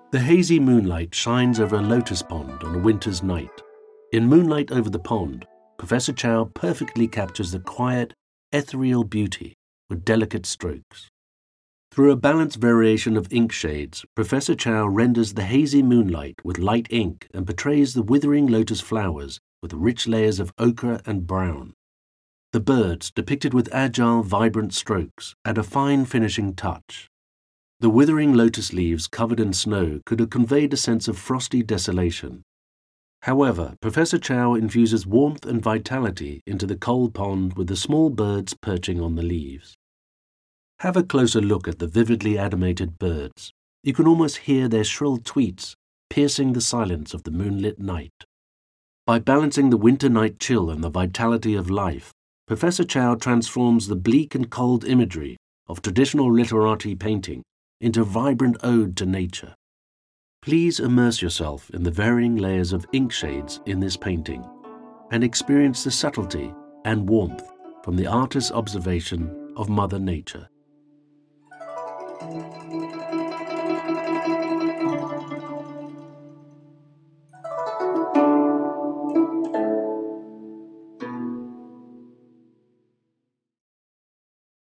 The hazy moonlight shines over a lotus pond on a winter's night. In Moonlight Over the Pond, Professor Chow perfectly captures the quiet, ethereal beauty with delicate strokes. Through a balanced variation of ink shades, Professor Chow renders the hazy moonlight with light ink and portrays the withering lotus flowers with rich layers of ochre and brown. The birds, depicted with agile, vibrant strokes, add a fine finishing touch. The withering lotus leaves covered in snow could have conveyed a sense of frosty desolation. However, Professor Chow infuses warmth and vitality into the cold pond with the small birds perching on the leaves. Have a closer look at the vividly animated birds. You can almost hear their shrill tweets piercing the silence of the moonlit night. By balancing the winter night chill and the vitality of life, Professor Chow transforms the bleak and cold imagery of traditional literati painting into a vibrant ode to nature. Please immerse yourself in the varying layers of ink shades in this painting and experience the subtlety and warmth from the artist's observation of Mother Nature.